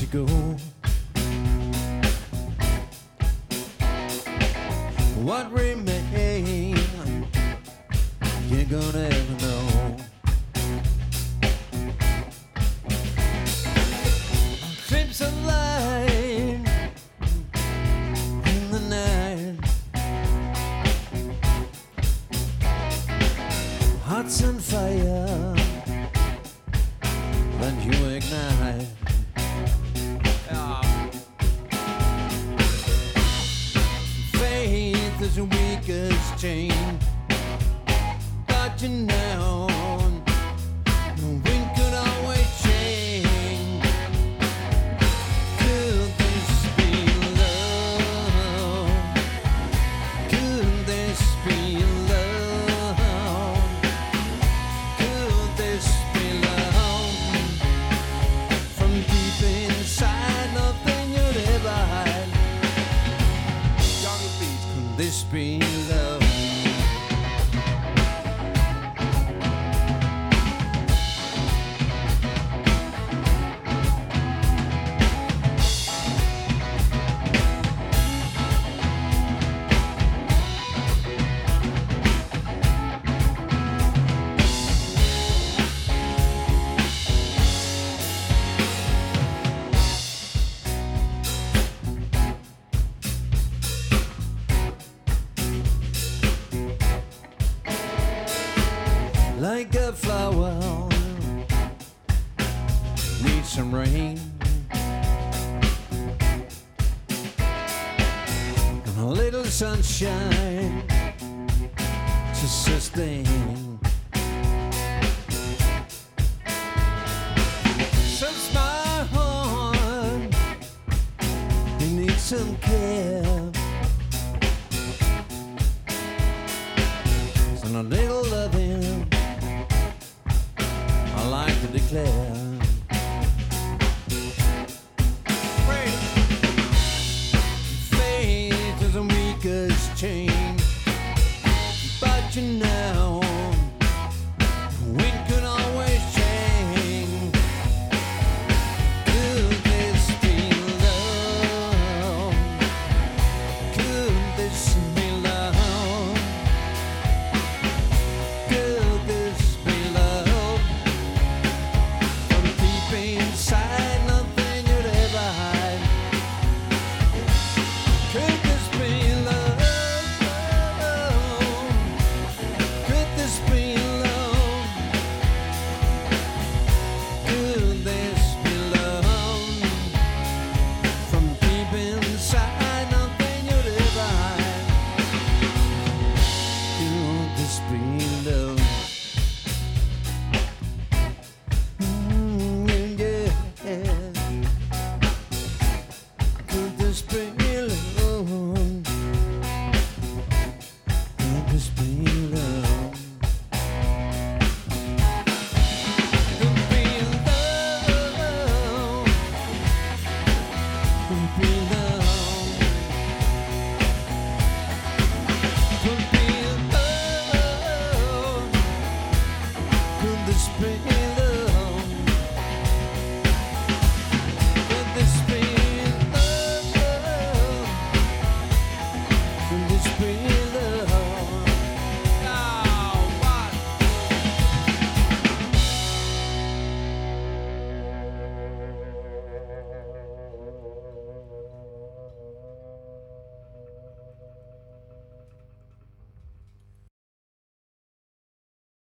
go. What remains, you're gonna ever know. Trips of light in the night, hearts on fire that you ignite. Faith is the weakest chain, but you know we could always change. Could this be love? Could this be love? Could this be love? From deep inside, nothing you'd ever hide. Jungle Beat, could this be love? Like a flower needs some rain, and a little sunshine to sustain. Since my heart, it needs some care, and a little loving I like to declare. Faith is the weakest chain, but you know